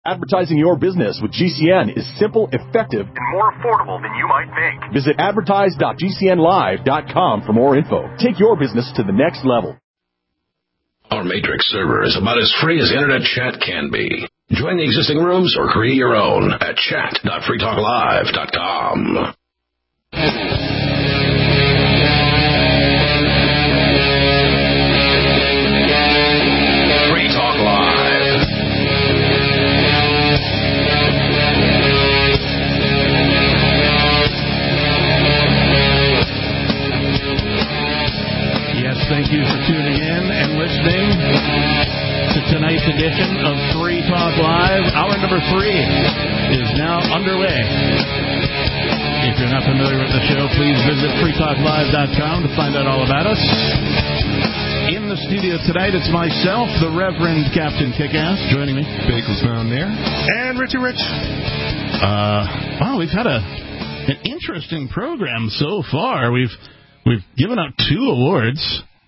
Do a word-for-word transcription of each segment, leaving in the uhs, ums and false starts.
Advertising your business with G C N is simple, effective, and more affordable than you might think. Visit advertise dot g c n live dot com for more info. Take your business to the next level. Our Matrix server is about as free as internet chat can be. Join the existing rooms or create your own at chat dot free talk live dot com. Thank you for tuning in and listening to tonight's edition of Free Talk Live. Hour number three is now underway. If you're not familiar with the show, please visit free talk live dot com to find out all about us. In the studio tonight, it's myself, the Reverend Captain Kickass, joining me. Bagels down there. And Richie Rich. Uh, wow, we've had a an interesting program so far. We've we've given out two awards.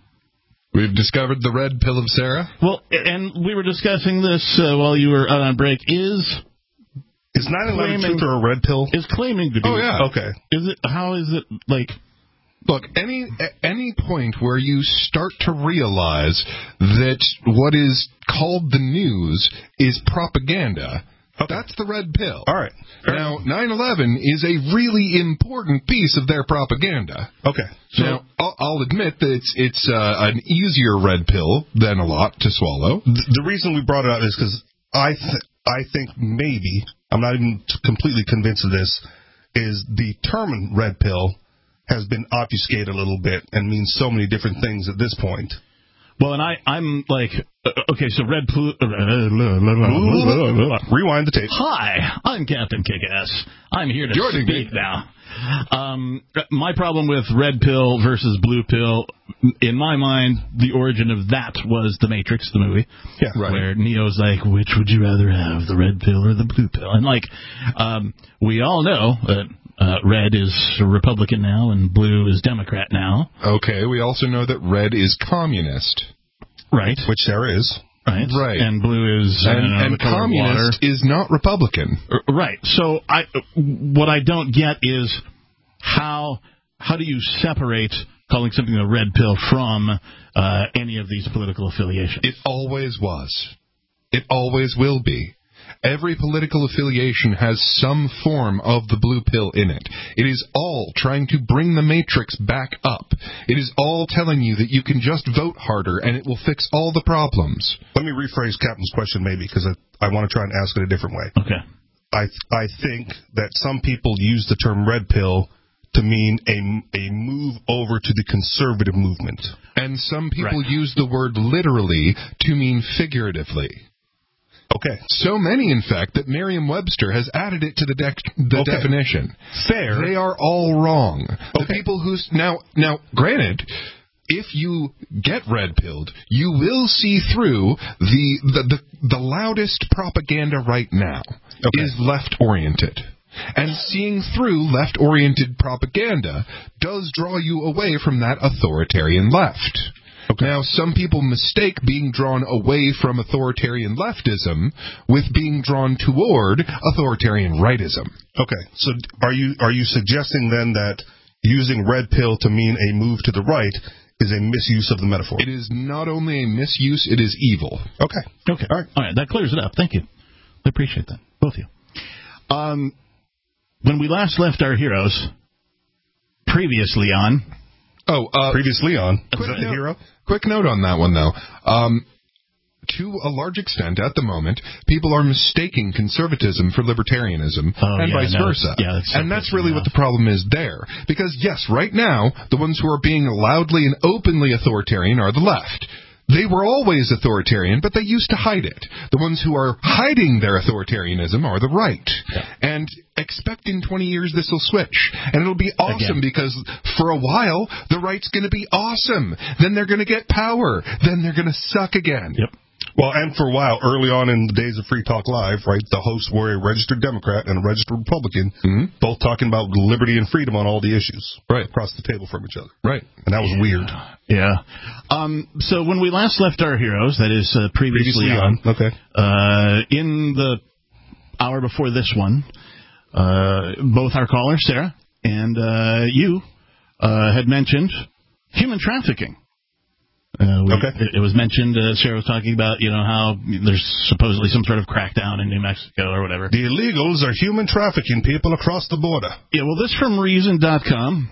We've discovered the red pill of Sarah. Well, and we were discussing this uh, while you were out on break. Is is nine eleven truth or a red pill? Is claiming to be. Oh, yeah. Okay. Is it? How is it, like... Look, any any point where you start to realize that what is called the news is propaganda... Okay. That's the red pill. All right. Now, nine eleven is a really important piece of their propaganda. Okay. So now, I'll, I'll admit that it's it's uh, an easier red pill than a lot to swallow. The, the reason we brought it up is because I th- I think maybe, I'm not even completely convinced of this, is the term red pill has been obfuscated a little bit and means so many different things at this point. Well, and I, I'm like, uh, okay, so red... Pl- uh, Rewind the tape. Hi, I'm Captain Kickass. I'm here to Jordan speak me. now. Um, my problem with red pill versus blue pill, in my mind, the origin of that was The Matrix, the movie. Yeah, right. Where Neo's like, which would you rather have, the red pill or the blue pill? And, like, um, we all know that... Uh, red is Republican now, and blue is Democrat now. Okay, we also know that red is communist. Right. Which there is. Right. Right. And blue is... And, know, and communist is not Republican. Right. So I, what I don't get is how how do you separate calling something a red pill from uh, any of these political affiliations? It always was. It always will be. Every political affiliation has some form of the blue pill in it. It is all trying to bring the matrix back up. It is all telling you that you can just vote harder and it will fix all the problems. Let me rephrase Captain's question maybe, because I, I want to try and ask it a different way. Okay. I I think that some people use the term red pill to mean a, a move over to the conservative movement. And some people right. use the word literally to mean figuratively. Okay. So many, in fact, that Merriam-Webster has added it to the, de- the okay. definition. Fair. They are all wrong. Okay. The people who... Now, now, granted, if you get red-pilled, you will see through the the, the, the loudest propaganda right now okay. is left-oriented. And seeing through left-oriented propaganda does draw you away from that authoritarian left. Okay. Now, some people mistake being drawn away from authoritarian leftism with being drawn toward authoritarian rightism. Okay. So are you are you suggesting then that using red pill to mean a move to the right is a misuse of the metaphor? It is not only a misuse, it is evil. Okay. Okay. All right. All right. That clears it up. Thank you. I appreciate that. Both of you. Um, when we last left our heroes, previously on... Oh, uh, previously on quick the note, hero. Quick note on that one, though. Um, to a large extent, at the moment, people are mistaking conservatism for libertarianism, oh, and yeah, vice no, versa. Yeah, that's so and that's really enough. what the problem is there. Because, yes, right now, the ones who are being loudly and openly authoritarian are the left. They were always authoritarian, but they used to hide it. The ones who are hiding their authoritarianism are the right. Yeah. And expect in twenty years this will switch. And it'll be awesome Again. because for a while, the right's going to be awesome. Then they're going to get power. Then they're going to suck again. Yep. Well, and for a while, early on in the days of Free Talk Live, right, the hosts were a registered Democrat and a registered Republican, mm-hmm. both talking about liberty and freedom on all the issues, right, across the table from each other. Right. And that was yeah. weird. Yeah. Um, so when we last left our heroes, that is uh, previously, previously on, on, okay, uh, in the hour before this one, uh, both our caller, Sarah, and uh, you uh, had mentioned human trafficking. Uh, we, okay. It, it was mentioned, uh, Sarah was talking about, you know, how there's supposedly some sort of crackdown in New Mexico or whatever. The illegals are human trafficking people across the border. Yeah, well, this from Reason dot com.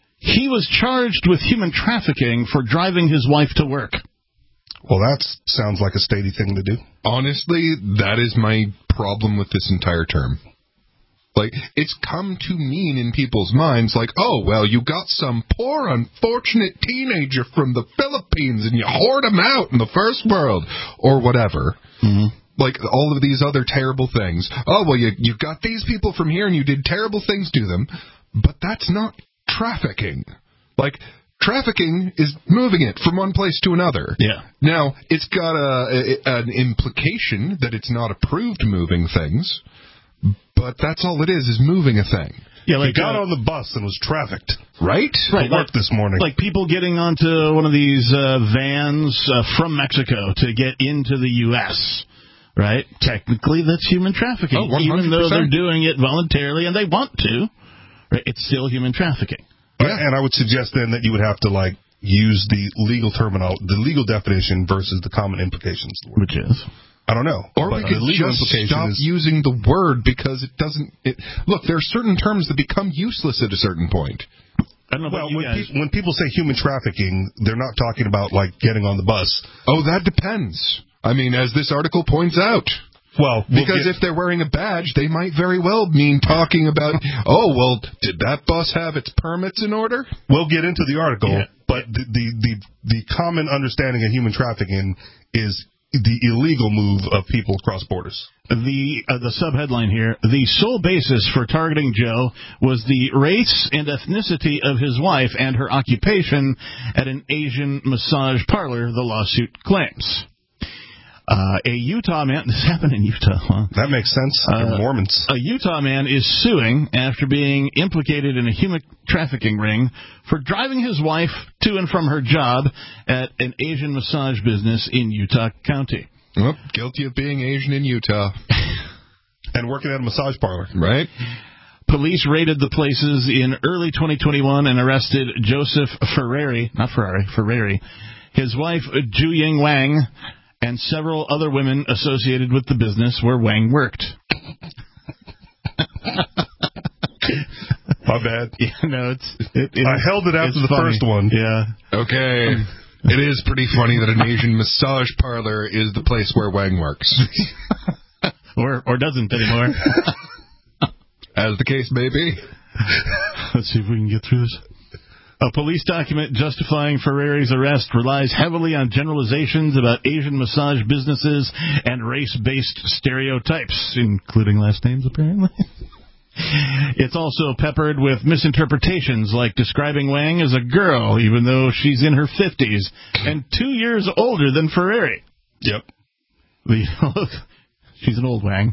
He was charged with human trafficking for driving his wife to work. Well, that sounds like a statey thing to do. Honestly, that is my problem with this entire term. Like, it's come to mean in people's minds, like, oh, well, you got some poor, unfortunate teenager from the Philippines and you whored him out in the first world, or whatever. Mm-hmm. Like, all of these other terrible things. Oh, well, you, you got these people from here and you did terrible things to them, but that's not trafficking. Like, trafficking is moving it from one place to another. Yeah. Now, it's got a, a an implication that it's not approved moving things, but that's all it is, is moving a thing. Yeah, like he got uh, on the bus and was trafficked. Right? Right. To work like, this morning. Like people getting onto one of these uh, vans uh, from Mexico to get into the U S, right? Technically, that's human trafficking. Oh, one hundred percent. Even though they're doing it voluntarily and they want to, right? It's still human trafficking. Yeah. And I would suggest then that you would have to, like, use the legal terminal, the legal definition versus the common implications. Which is? I don't know. Or we could just stop is, using the word because it doesn't... It, look, there are certain terms that become useless at a certain point. I don't know well, about you when, guys. pe- when people say human trafficking, they're not talking about, like, getting on the bus. Oh, that depends. I mean, as this article points out... Well, we'll because get, if they're wearing a badge, they might very well mean talking about, oh, well, did that bus have its permits in order? We'll get into the article, yeah. but the, the, the, the common understanding of human trafficking is the illegal move of people across borders. The uh, the subheadline here, the sole basis for targeting Joe was the race and ethnicity of his wife and her occupation at an Asian massage parlor, the lawsuit claims. Uh, a Utah man, this happened in Utah, huh? That makes sense. They're Uh, Mormons. A Utah man is suing after being implicated in a human trafficking ring for driving his wife to and from her job at an Asian massage business in Utah County. Oh, guilty of being Asian in Utah. And working at a massage parlor. Right. Police raided the places in early twenty twenty-one and arrested Joseph Ferrari, not Ferrari, Ferrari, his wife Ju-Ying Wang, and several other women associated with the business where Wang worked. My bad. Yeah, no, it's. It, it, I held it after the funny. first one. Yeah. Okay. It is pretty funny that an Asian massage parlor is the place where Wang works. or or doesn't anymore. As the case may be. Let's see if we can get through this. A police document justifying Ferrari's arrest relies heavily on generalizations about Asian massage businesses and race-based stereotypes, including last names, apparently. It's also peppered with misinterpretations, like describing Wang as a girl, even though she's in her fifties, and two years older than Ferrari. Yep. The, she's an old Wang.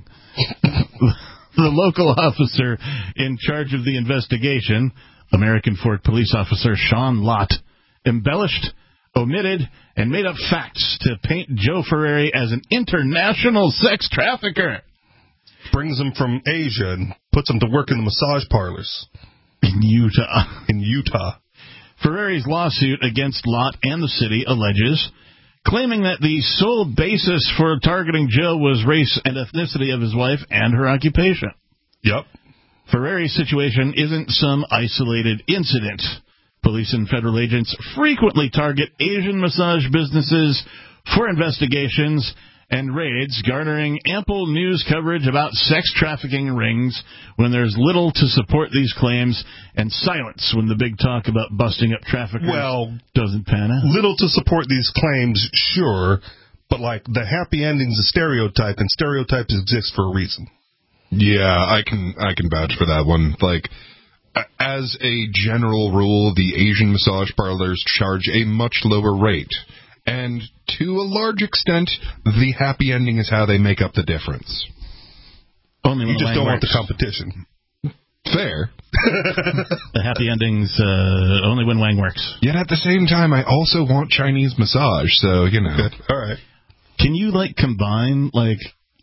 The local officer in charge of the investigation, American Fork Police Officer Sean Lott, embellished, omitted, and made up facts to paint Joe Ferrari as an international sex trafficker. Brings him from Asia and puts him to work in the massage parlors. In Utah. In Utah. Ferrari's lawsuit against Lott and the city alleges, claiming that the sole basis for targeting Joe was race and ethnicity of his wife and her occupation. Yep. Ferrari's situation isn't some isolated incident. Police and federal agents frequently target Asian massage businesses for investigations and raids, garnering ample news coverage about sex trafficking rings when there's little to support these claims, and silence when the big talk about busting up traffickers well, doesn't pan out. Little to support these claims, sure, but like the happy ending's a stereotype, and stereotypes exist for a reason. Yeah, I can I can vouch for that one. Like, as a general rule, the Asian massage parlors charge a much lower rate. And to a large extent, the happy ending is how they make up the difference. Only when you just Wang don't works. want the competition. Fair. The happy ending's uh, only when Wang works. Yet at the same time, I also want Chinese massage, so, you know. All right. Can you, like, combine, like,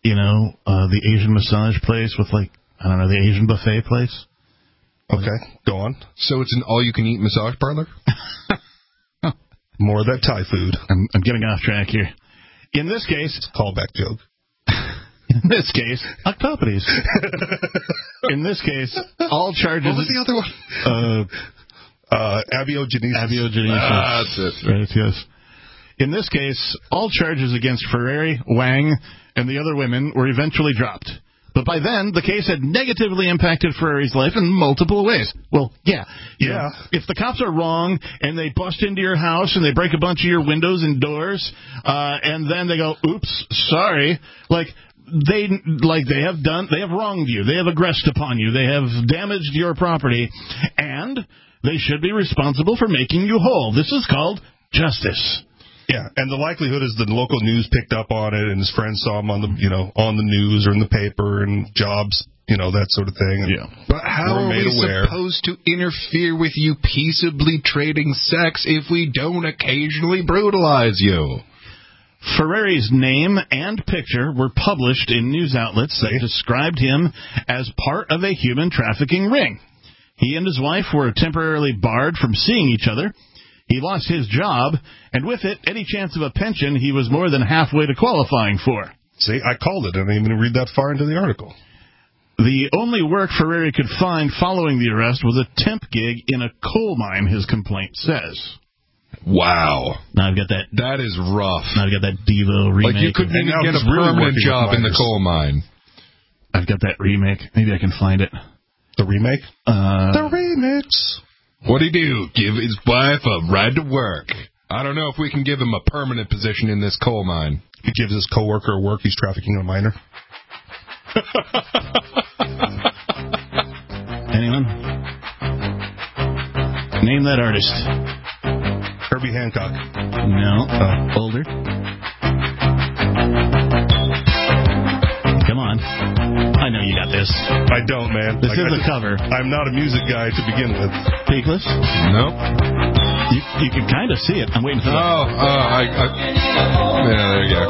you know, uh, the Asian massage place with, like, I don't know, the Asian buffet place. Okay, go on. So it's an all-you-can-eat massage parlor? More of that Thai food. I'm, I'm getting off track here. In this case... It's a callback joke. In this case, Octopodes. In this case, all charges... What was the other one? Uh, uh, abiogenesis. Abiogenesis. Ah, that's it. Right, yes. In this case, all charges against Ferrari, Wang, and the other women were eventually dropped. But by then, the case had negatively impacted Ferrari's life in multiple ways. Well, yeah. Yeah. Know, if the cops are wrong and they bust into your house and they break a bunch of your windows and doors, uh, and then they go, oops, sorry, like... They like they have done. They have wronged you. They have aggressed upon you. They have damaged your property, and they should be responsible for making you whole. This is called justice. Yeah, and the likelihood is the local news picked up on it, and his friends saw him on the you know on the news or in the paper and jobs, you know that sort of thing. And yeah. But how are we aware. supposed to interfere with you peaceably trading sex if we don't occasionally brutalize you? Ferrari's name and picture were published in news outlets that described him as part of a human trafficking ring. He and his wife were temporarily barred from seeing each other. He lost his job, and with it, any chance of a pension he was more than halfway to qualifying for. See, I called it. I didn't even read that far into the article. The only work Ferrari could find following the arrest was a temp gig in a coal mine, his complaint says. Wow. Now I've got that. That is rough. Now I've got that Devo remake. Like you couldn't even get a permanent really job in the coal mine. I've got that remake. Maybe I can find it. The remake? Uh, the remix. What'd he do? Give his wife a ride to work. I don't know if we can give him a permanent position in this coal mine. He gives his coworker work. He's trafficking a minor. Anyone? Name that artist. Herbie Hancock. No. Oh. Older. Come on. I know you got this. I don't, man. This like, is I a just, cover. I'm not a music guy to begin with. Peakless? Nope. You, you can kind of see it. I'm waiting for oh, that. Oh, uh, I, I... Yeah, there you go.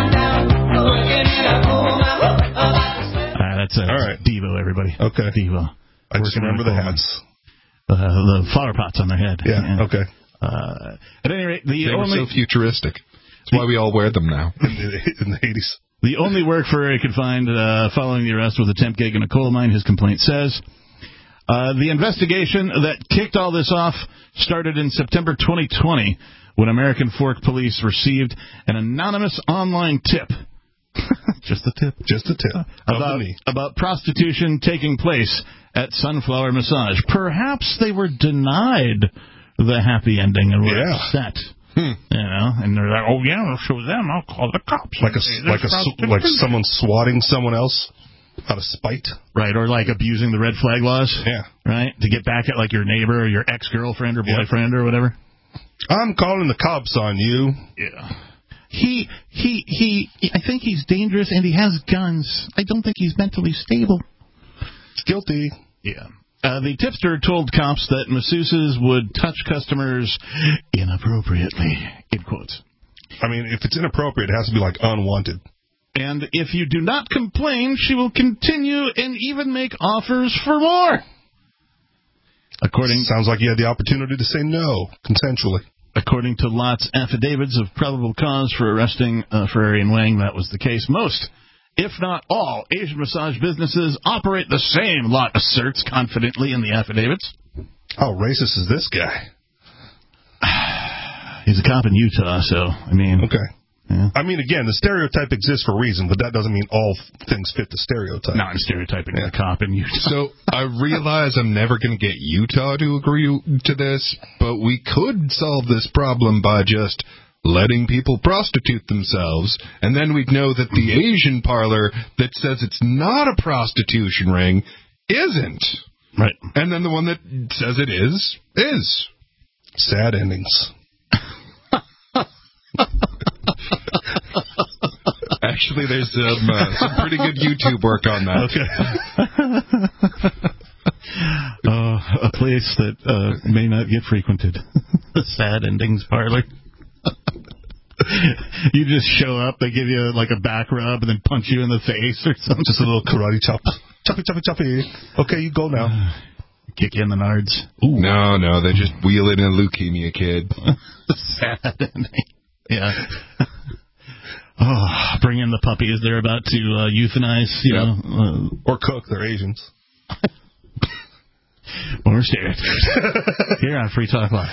Uh, that's a All right. Devo, everybody. Okay. Devo. I just remember the hats. Uh, the flower pots on their head. Yeah, yeah. Okay. Uh, at any rate, the they only... were so futuristic. That's why we all wear them now. In the, in the eighties. The only work Ferrari could find uh, following the arrest was a temp gig in a coal mine, his complaint says. Uh, the investigation that kicked all this off started in September twenty twenty when American Fork Police received an anonymous online tip. Just a tip. Just a tip. About, about prostitution taking place at Sunflower Massage. Perhaps they were denied the happy ending and were yeah. upset. Hmm. You know, and they're like, "Oh yeah, I'll show them. I'll call the cops." Like a like a like someone swatting someone else out of spite, right? Or like abusing the red flag laws, yeah, right? To get back at like your neighbor or your ex girlfriend or boyfriend yep. or whatever. I'm calling the cops on you. Yeah. He he he. I think he's dangerous and he has guns. I don't think he's mentally stable. Guilty. Yeah. Uh, the tipster told cops that masseuses would touch customers inappropriately, in quotes. I mean, if it's inappropriate, it has to be, like, unwanted. And if you do not complain, she will continue and even make offers for more. According Sounds like you had the opportunity to say no, consensually. According to Lott's affidavits of probable cause for arresting uh, Ferrari and Wang, that was the case. Most, if not all, Asian massage businesses operate the same, Lott asserts confidently in the affidavits. How racist is this guy? He's a cop in Utah, so, I mean... Okay. Yeah. I mean, again, the stereotype exists for a reason, but that doesn't mean all things fit the stereotype. No, I'm stereotyping yeah. a cop in Utah. So I realize I'm never going to get Utah to agree to this, but we could solve this problem by just... letting people prostitute themselves, and then we'd know that the Asian parlor that says it's not a prostitution ring isn't. Right. And then the one that says it is, is. Sad endings. Actually, there's some, uh, some pretty good YouTube work on that. Okay. uh, a place that uh, may not get frequented. The Sad Endings Parlor. You just show up, they give you like a back rub and then punch you in the face or something. Just a little karate chop. Choppy, choppy, choppy. Okay, you go now. Kick you in the nards. Ooh. No, no, they just wheel in a leukemia kid. Sad. Yeah. Oh, bring in the puppies they're about to uh, euthanize, you yeah. know. Uh, or cook, they're Asians. More stereotypes. Here on Free Talk Live.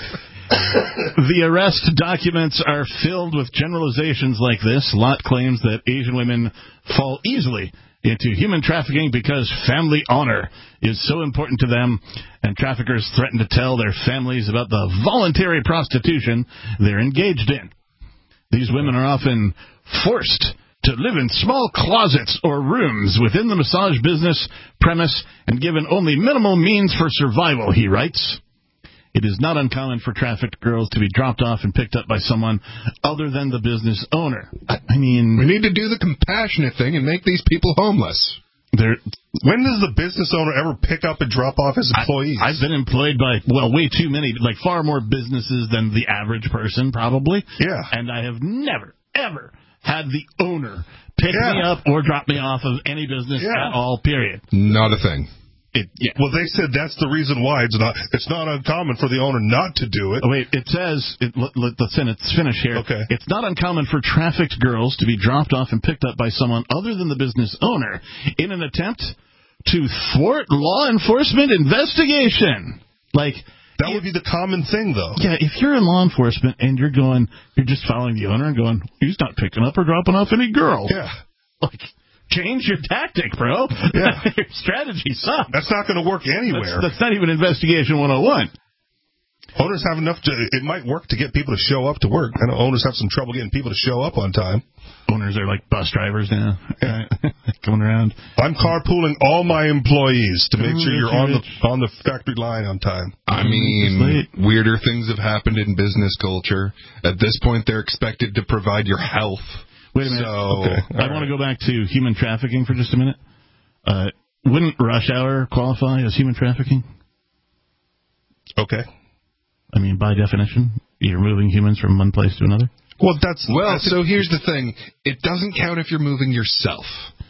The arrest documents are filled with generalizations like this. Lott claims that Asian women fall easily into human trafficking because family honor is so important to them, and traffickers threaten to tell their families about the voluntary prostitution they're engaged in. These women are often forced to live in small closets or rooms within the massage business premise and given only minimal means for survival, he writes. It is not uncommon for trafficked girls to be dropped off and picked up by someone other than the business owner. I, I mean... We need to do the compassionate thing and make these people homeless. When does the business owner ever pick up and drop off his employees? I, I've been employed by, well, way too many, like far more businesses than the average person, probably. Yeah. And I have never, ever had the owner pick yeah. me up or drop me off of any business yeah. at all, period. Not a thing. It, yeah. Well, they said that's the reason why it's not it's not uncommon for the owner not to do it. Oh, wait, it says, it, let, let the sentence finish here. Okay. It's not uncommon for trafficked girls to be dropped off and picked up by someone other than the business owner in an attempt to thwart law enforcement investigation. Like, that would be the common thing, though. Yeah, if you're in law enforcement and you're going, you're just following the owner and going, he's not picking up or dropping off any girl. Yeah. Like, change your tactic, bro. Yeah. Your strategy sucks. That's not going to work anywhere. That's, that's not even Investigation one oh one. Owners have enough to, it might work to get people to show up to work. I know owners have some trouble getting people to show up on time. Owners are like bus drivers now, right? Going around. I'm carpooling all my employees to make oh, sure you're on rich. the on the factory line on time. I mean, weirder things have happened in business culture. At this point, they're expected to provide your health. Wait a minute. So, okay. I right. want to go back to human trafficking for just a minute. Uh, wouldn't rush hour qualify as human trafficking? Okay. I mean, by definition, you're moving humans from one place to another? Well, that's... Well, that's so here's the thing. It doesn't count if you're moving yourself.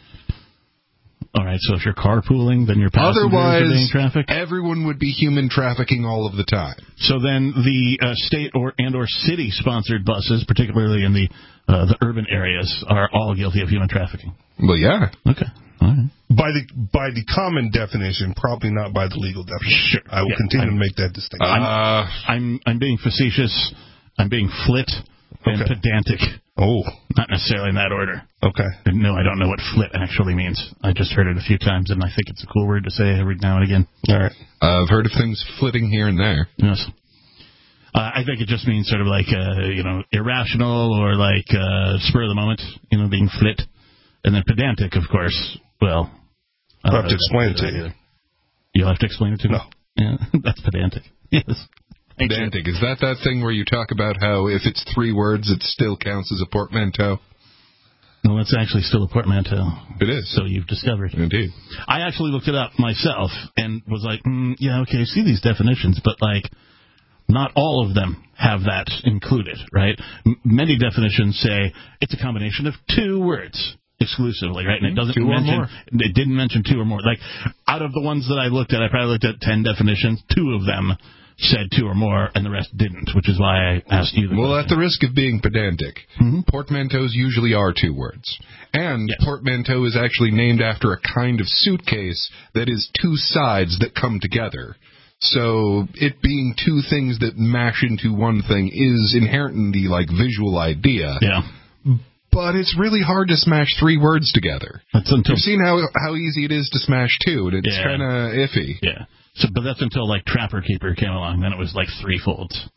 All right, so if you're carpooling, then your passengers Otherwise, are being trafficked? everyone would be human trafficking all of the time. So then the uh, state or and or city-sponsored buses, particularly in the uh, the urban areas, are all guilty of human trafficking? Well, yeah. Okay. All right. By the by the common definition, probably not by the legal definition. Sure. I will yeah, continue I'm, to make that distinction. Uh, I'm I'm being facetious. I'm being flit and Okay. pedantic. Oh. Not necessarily in that order. Okay. No, I don't know what flit actually means. I just heard it a few times, and I think it's a cool word to say every now and again. All right. Uh, I've heard of things flitting here and there. Yes. Uh, I think it just means sort of like, uh, you know, irrational or like uh, spur of the moment, you know, being flit. And then pedantic, of course. Well, I I'll don't have to explain it to you. either. You'll have to explain it to me? No. Yeah, that's pedantic. Yes. Pedantic. Is that that thing where you talk about how if it's three words, it still counts as a portmanteau? No, that's actually still a portmanteau. It is. So you've discovered. Indeed. I actually looked it up myself and was like, mm, yeah, okay, I see these definitions, but like, not all of them have that included, right? M- many definitions say it's a combination of two words exclusively, right? And it doesn't two mention, or more. it didn't mention two or more. Like, out of the ones that I looked at, I probably looked at ten definitions. Two of them said two or more, and the rest didn't, which is why I asked you the Well, question. at the risk of being pedantic, Mm-hmm. portmanteaus usually are two words. And Yes. portmanteau is actually named after a kind of suitcase that is two sides that come together. So it being two things that mash into one thing is inherent in the, like, visual idea. Yeah. But it's really hard to smash three words together. That's until, You've seen how how easy it is to smash two, and it's Yeah. kind of iffy. yeah. So, but that's until, like, Trapper Keeper came along. Then it was, like, three folds.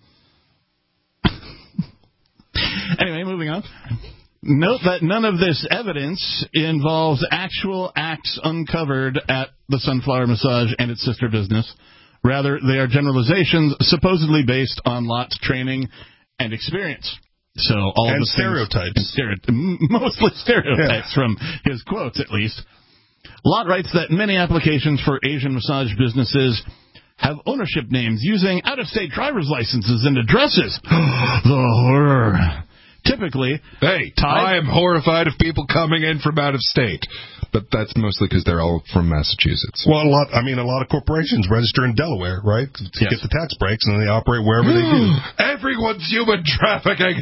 Anyway, moving on. Note that none of this evidence involves actual acts uncovered at the Sunflower Massage and its sister business. Rather, they are generalizations supposedly based on Lott's training and experience. So all And of the stereotypes. Things, and stereo- mostly stereotypes Yeah. from his quotes, at least. Lott writes that many applications for Asian massage businesses have ownership names using out-of-state driver's licenses and addresses. The horror. typically Hey, tied. I am horrified of people coming in from out of state. But that's mostly because they're all from Massachusetts. Well, a lot. I mean, a lot of corporations register in Delaware, right, to Yes. get the tax breaks, and then they operate wherever they do. Everyone's human trafficking.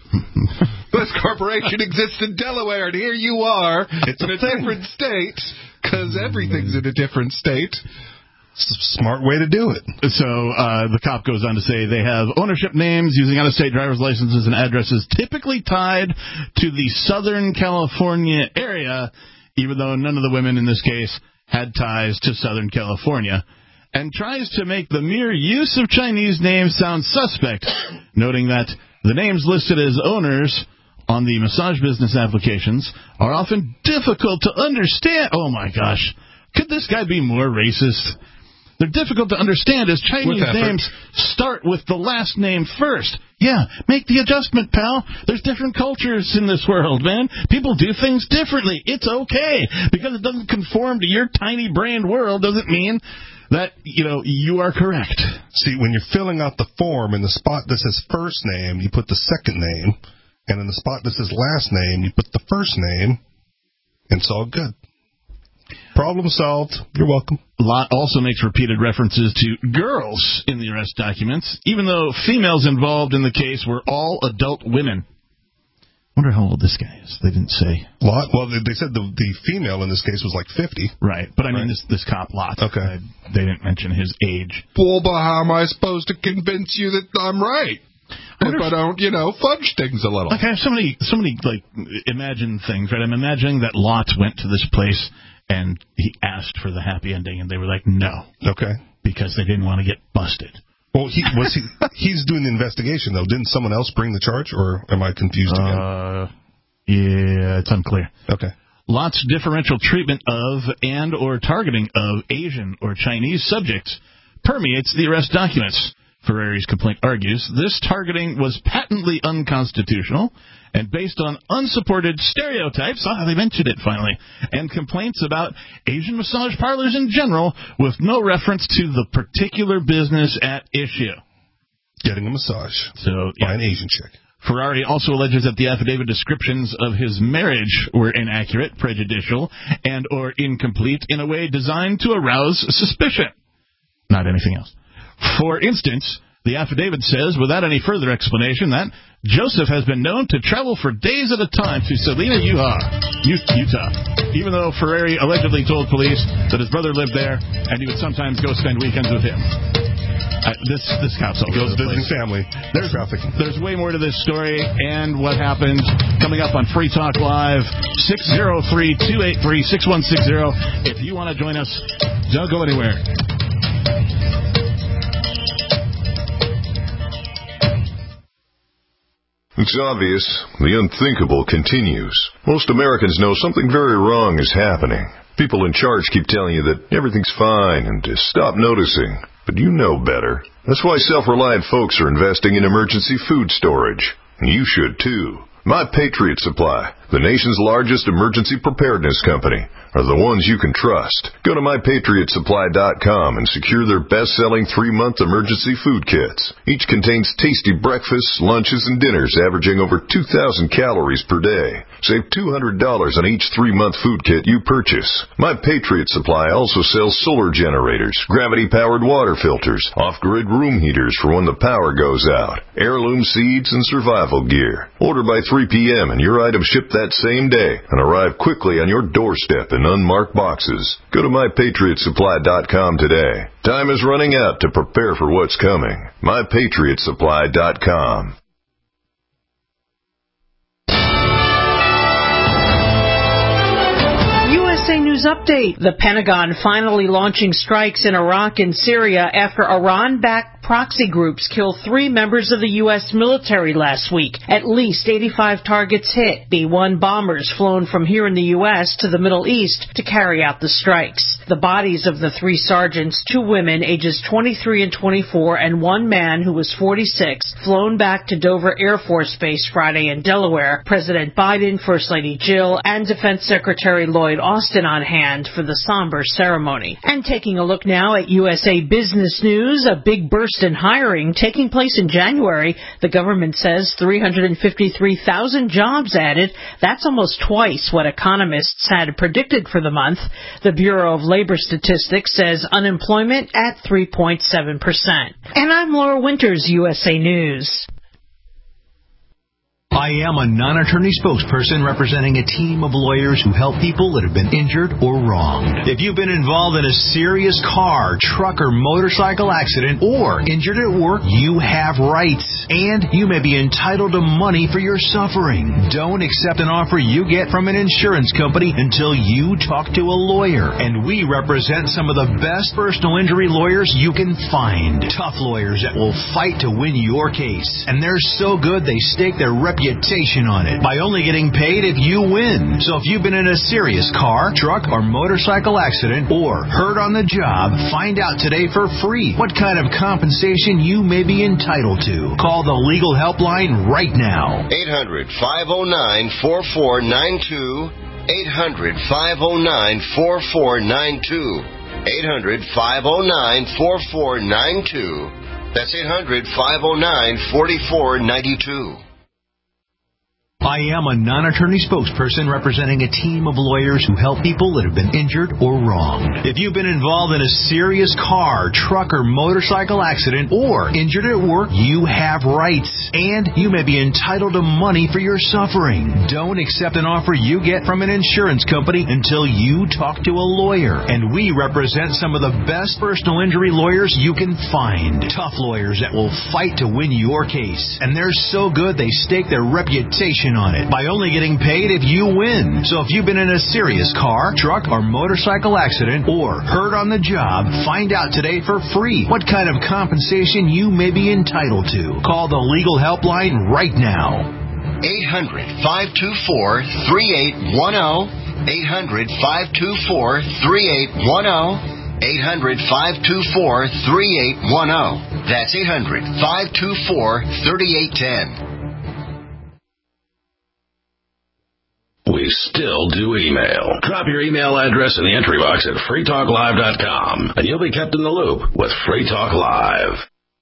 This corporation exists in Delaware, and here you are. It's in a a thing. different state, because everything's in a different state. It's a smart way to do it. So uh, the cop goes on to say they have ownership names using out-of-state driver's licenses and addresses typically tied to the Southern California area, even though none of the women in this case had ties to Southern California, and tries to make the mere use of Chinese names sound suspect, noting that the names listed as owners on the massage business applications are often difficult to understand. Oh, my gosh. Could this guy be more racist? They're difficult to understand as Chinese names start with the last name first. Yeah, make the adjustment, pal. There's different cultures in this world, man. People do things differently. It's okay. Because it doesn't conform to your tiny-brained world doesn't mean that, you know, you are correct. See, when you're filling out the form, in the spot that says first name, you put the second name. And in the spot that says last name, you put the first name. And it's all good. Problem solved. You're welcome. Lott also makes repeated references to girls in the arrest documents, even though females involved in the case were all adult women. Wonder how old this guy is. They didn't say. Lott? Well, they said the the female in this case was like fifty. Right, but I mean Right. this this cop Lott. Okay. Uh, they didn't mention his age. Well, but how am I supposed to convince you that I'm right? If I don't, you know, fudge things a little. Like I have so many, so many like imagined things. Right, I'm imagining that Lott went to this place and he asked for the happy ending, and they were like, no, Okay. because they didn't want to get busted. Well, he was he. He's doing the investigation though. Didn't someone else bring the charge, or am I confused again? Uh, yeah, it's unclear. Okay. Lott's differential treatment of and or targeting of Asian or Chinese subjects permeates the arrest documents. Ferreri's complaint argues this targeting was patently unconstitutional and based on unsupported stereotypes, ah, they mentioned it finally, and complaints about Asian massage parlors in general with no reference to the particular business at issue. Getting a massage So, by yeah. an Asian chick. Ferrari also alleges that the affidavit descriptions of his marriage were inaccurate, prejudicial, and or incomplete in a way designed to arouse suspicion. Not anything else. For instance, the affidavit says, without any further explanation, that Joseph has been known to travel for days at a time to Salina, Utah, even though Ferrari allegedly told police that his brother lived there and he would sometimes go spend weekends with him. Uh, this this cop's all Goes over the visiting place. family. There's, trafficking. there's way more to this story and what happened coming up on Free Talk Live, six oh three, two eight three, six one six oh. If you want to join us, don't go anywhere. It's obvious. The unthinkable continues. Most Americans know something very wrong is happening. People in charge keep telling you that everything's fine and to stop noticing. But you know better. That's why self-reliant folks are investing in emergency food storage. And you should too. My Patriot Supply, the nation's largest emergency preparedness company, are the ones you can trust. Go to my patriot supply dot com and secure their best-selling three-month emergency food kits. Each contains tasty breakfasts, lunches, and dinners averaging over two thousand calories per day. Save two hundred dollars on each three-month food kit you purchase. My Patriot Supply also sells solar generators, gravity-powered water filters, off-grid room heaters for when the power goes out, heirloom seeds, and survival gear. Order by three p.m. and your items ship that same day and arrive quickly on your doorstep in unmarked boxes. Go to my patriot supply dot com today. Time is running out to prepare for what's coming. my patriot supply dot com. U S A News Update. The Pentagon finally launching strikes in Iraq and Syria after Iran-backed proxy groups killed three members of the U S military last week. At least eighty-five targets hit. B one bombers flown from here in the U S to the Middle East to carry out the strikes. The bodies of the three sergeants, two women ages twenty-three and twenty-four, and one man who was forty-six, flown back to Dover Air Force Base Friday in Delaware. President Biden, First Lady Jill, and Defense Secretary Lloyd Austin on hand for the somber ceremony. And taking a look now at U S A Business News, a big burst in hiring taking place in January. The government says three hundred fifty-three thousand jobs added. That's almost twice what economists had predicted for the month. The Bureau of Labor Statistics says unemployment at three point seven percent. And I'm Laura Winters, U S A News. I am a non-attorney spokesperson representing a team of lawyers who help people that have been injured or wronged. If you've been involved in a serious car, truck, or motorcycle accident or injured at work, you have rights, and you may be entitled to money for your suffering. Don't accept an offer you get from an insurance company until you talk to a lawyer. And we represent some of the best personal injury lawyers you can find. Tough lawyers that will fight to win your case. And they're so good they stake their reputation on it by only getting paid if you win. So if you've been in a serious car, truck, or motorcycle accident or hurt on the job, find out today for free what kind of compensation you may be entitled to. Call the legal helpline right now. eight hundred, five oh nine, four four nine two. eight hundred, five oh nine, four four nine two. eight hundred, five oh nine, four four nine two. That's eight hundred, five oh nine, four four nine two. I am a non-attorney spokesperson representing a team of lawyers who help people that have been injured or wronged. If you've been involved in a serious car, truck, or motorcycle accident or injured at work, you have rights, and you may be entitled to money for your suffering. Don't accept an offer you get from an insurance company until you talk to a lawyer. And we represent some of the best personal injury lawyers you can find. Tough lawyers that will fight to win your case. And they're so good they stake their reputation on it by only getting paid if you win. So if you've been in a serious car, truck, or motorcycle accident or hurt on the job, find out today for free what kind of compensation you may be entitled to. Call the legal helpline right now. eight hundred, five two four, three eight one zero. eight hundred, five two four, three eight one zero. eight hundred, five two four, three eight one zero. That's eight hundred, five two four, three eight one zero. We still do email. Drop your email address in the entry box at free talk live dot com, and you'll be kept in the loop with Free Talk Live.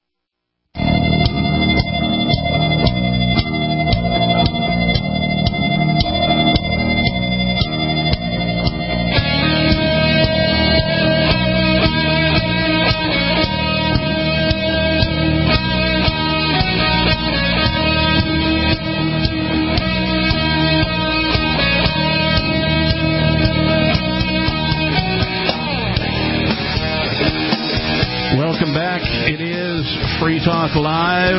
Free Talk Live.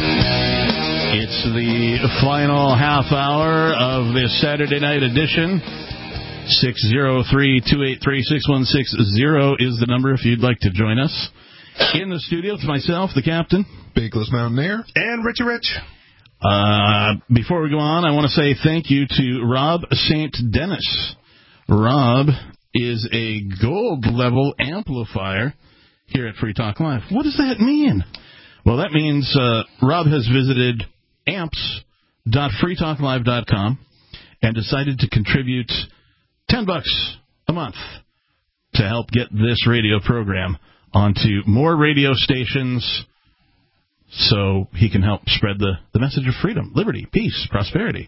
It's the final half hour of this Saturday night edition. six oh three, two eight three, six one six zero is the number if you'd like to join us. In the studio, it's myself, the captain. Bakeless Mountaineer. And Richie Rich. Uh, before we go on, I want to say thank you to Rob Saint Dennis. Rob is a gold-level amplifier here at Free Talk Live. What does that mean? Well, that means uh, Rob has visited amps dot free talk live dot com and decided to contribute ten bucks a month to help get this radio program onto more radio stations so he can help spread the, the message of freedom, liberty, peace, prosperity.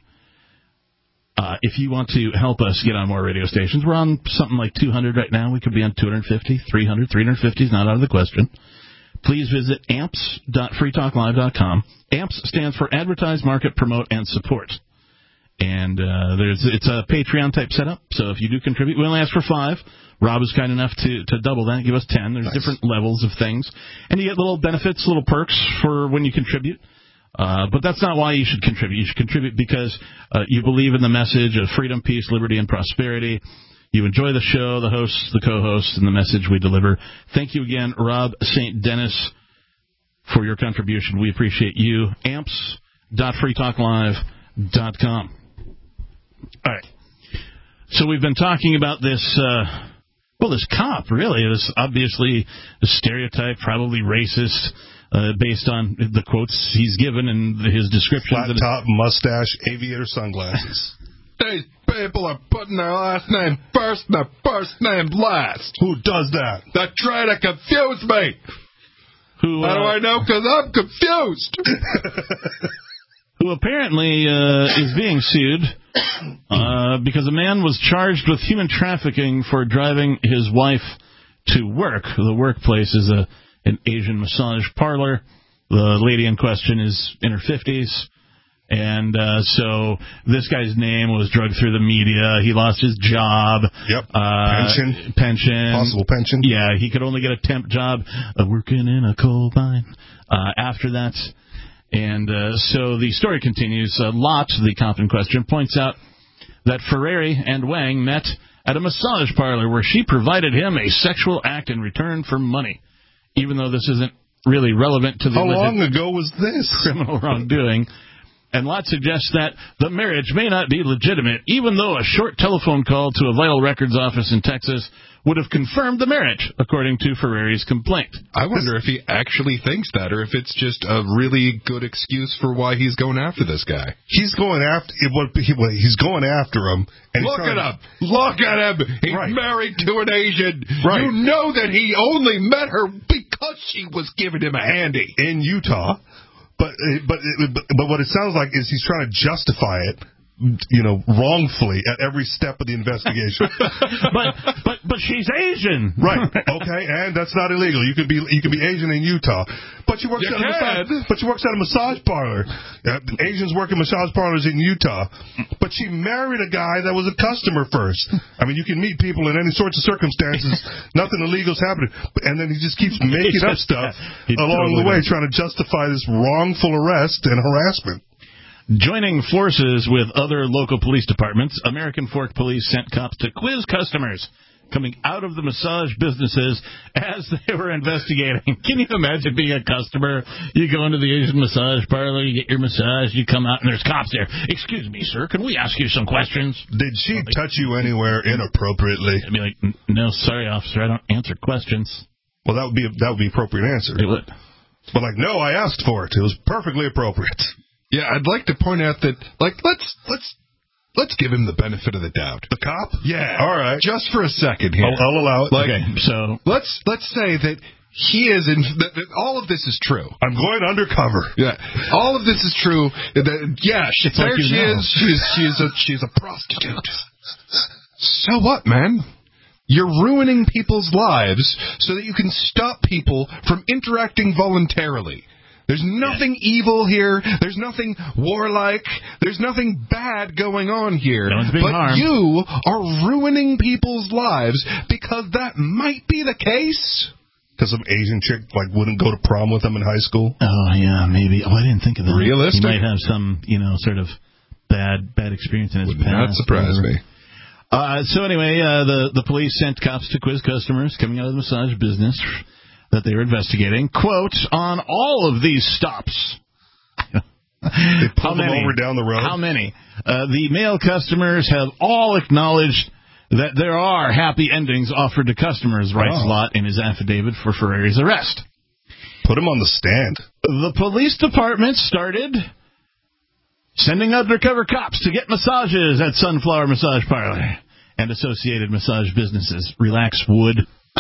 Uh, if you want to help us get on more radio stations, we're on something like two hundred right now. We could be on two hundred fifty, three hundred, three hundred fifty is not out of the question. Please visit amps dot free talk live dot com. AMPS stands for Advertise, Market, Promote, and Support. And uh, there's it's a Patreon type setup, so if you do contribute, we only ask for five. Rob is kind enough to, to double that, give us ten. There's nice. Different levels of things. And you get little benefits, little perks for when you contribute. Uh, but that's not why you should contribute. You should contribute because uh, you believe in the message of freedom, peace, liberty, and prosperity. You enjoy the show, the hosts, the co-hosts, and the message we deliver. Thank you again, Rob Saint Dennis, for your contribution. We appreciate you. amps dot free talk live dot com. All right. So we've been talking about this uh, Well, this cop really is obviously a stereotype, probably racist, uh, based on the quotes he's given and his descriptions. Flat top, mustache, aviator sunglasses. These people are putting their last name first and their first name last. Who does that? They're trying to confuse me. Who, uh, How do I know? Because I'm confused. Who apparently uh, is being sued uh, because a man was charged with human trafficking for driving his wife to work. The workplace is a an Asian massage parlor. The lady in question is in her fifties. And uh, so this guy's name was dragged through the media. He lost his job. Yep. Uh, pension. Pension. Possible pension. Yeah, he could only get a temp job uh, working in a coal mine uh, after that. And uh, so the story continues. Uh, Lott, the cop in question, points out that Ferrari and Wang met at a massage parlor where she provided him a sexual act in return for money, even though this isn't really relevant to the How long ago was this? Criminal wrongdoing. And Lott suggests that the marriage may not be legitimate, even though a short telephone call to a vital records office in Texas would have confirmed the marriage, according to Ferrari's complaint. I wonder if he actually thinks that, or if it's just a really good excuse for why he's going after this guy. He's going after he's going after him. And Look at him! Look at him! He's right. married to an Asian. Right. You know that he only met her because she was giving him a handy in Utah. But but but what it sounds like is he's trying to justify it, you know, wrongfully at every step of the investigation. but but but she's Asian, right? Okay, and that's not illegal. You can be you can be Asian in Utah, but she works you at a massage, but she works at a massage parlor. Uh, Asians work in massage parlors in Utah, but she married a guy that was a customer first. I mean, you can meet people in any sorts of circumstances. Nothing illegal's happening, and then he just keeps making up stuff along totally the way, does. trying to justify this wrongful arrest and harassment. Joining forces with other local police departments, American Fork Police sent cops to quiz customers coming out of the massage businesses as they were investigating. Can you imagine being a customer? You go into the Asian massage parlor, you get your massage, you come out, and there's cops there. Excuse me, sir, can we ask you some questions? Did she touch you anywhere inappropriately? I'd be like, no, sorry, officer, I don't answer questions. Well, that would be a, that would be an appropriate answer. It would. But like, no, I asked for it. It was perfectly appropriate. Yeah, I'd like to point out that, like, let's let's let's give him the benefit of the doubt. The cop? Yeah. All right. Just for a second here. I'll, I'll allow it. Like, okay, so let's let's say that he is in. That, that all of this is true. I'm going undercover. Yeah. All of this is true. That, yeah, she, there like you she know. is. She's she's a she's a prostitute. So what, man? You're ruining people's lives so that you can stop people from interacting voluntarily. There's nothing yeah. evil here. There's nothing warlike. There's nothing bad going on here. No one's being but harmed. You are ruining people's lives because that might be the case. Because some Asian chick like wouldn't go to prom with him in high school. Oh yeah, maybe. Oh, I didn't think of that. Realistic? He might have some, you know, sort of bad bad experience in his Would past. not surprise me. Uh, so anyway, uh, the the police sent cops to quiz customers coming out of the massage business that they were investigating. Quote, on all of these stops. They pulled them over down the road. How many? Uh, the male customers have all acknowledged that there are happy endings offered to customers, writes Oh. Lott in his affidavit for Ferrari's arrest. Put him on the stand. The police department started sending undercover cops to get massages at Sunflower Massage Parlor and associated massage businesses. Relax Wood.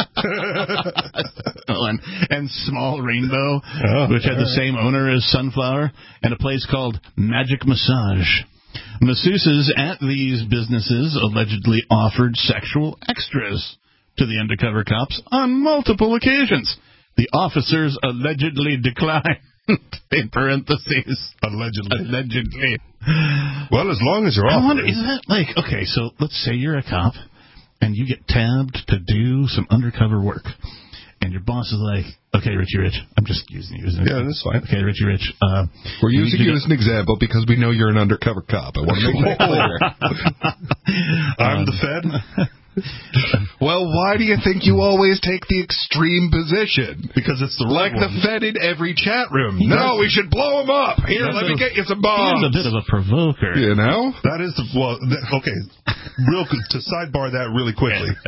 and, and Small Rainbow, oh, which had the right. same owner as Sunflower, and a place called Magic Massage. Masseuses at these businesses allegedly offered sexual extras to the undercover cops on multiple occasions. The officers allegedly declined. In parentheses. Allegedly. Allegedly. Well, as long as you're I off. wonder, is that like, okay, so let's say you're a cop and you get tabbed to do some undercover work. And your boss is like, okay, Richie Rich, I'm just using you as an Yeah, example. that's fine. Okay, Richie Rich. Uh, We're you using need to you go- as an example because we know you're an undercover cop. I want to make that clear. I'm the Fed. Well, why do you think you always take the extreme position? Because it's the Like right the one. Fed in every chat room. He No, does. we should blow him up. Here, He let me does. get you some He's bombs. a bit of a provoker. You know? That is the well. Th- okay, real to sidebar that really quickly.